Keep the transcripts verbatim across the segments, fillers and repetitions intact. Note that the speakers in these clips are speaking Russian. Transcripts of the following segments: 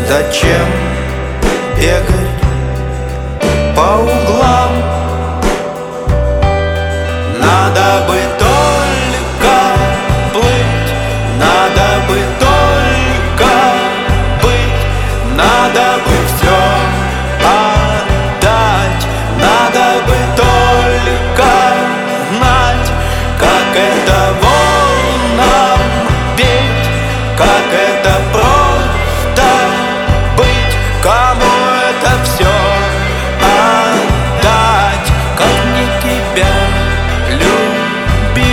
Зачем бегать по углам? Надо бы только плыть, надо бы только быть, надо бы все отдать, надо бы только знать, как это волнам петь, как это просто быть, кому это все отдать, как не тебя любить.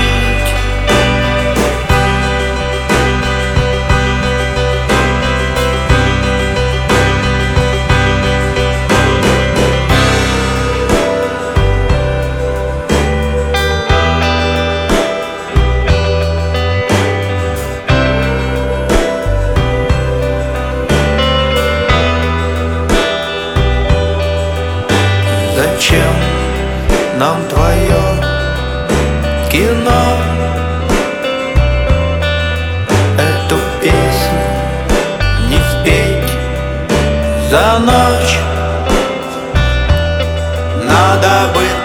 Зачем нам твое кино? Эту песню не спеть за ночь. Надо бы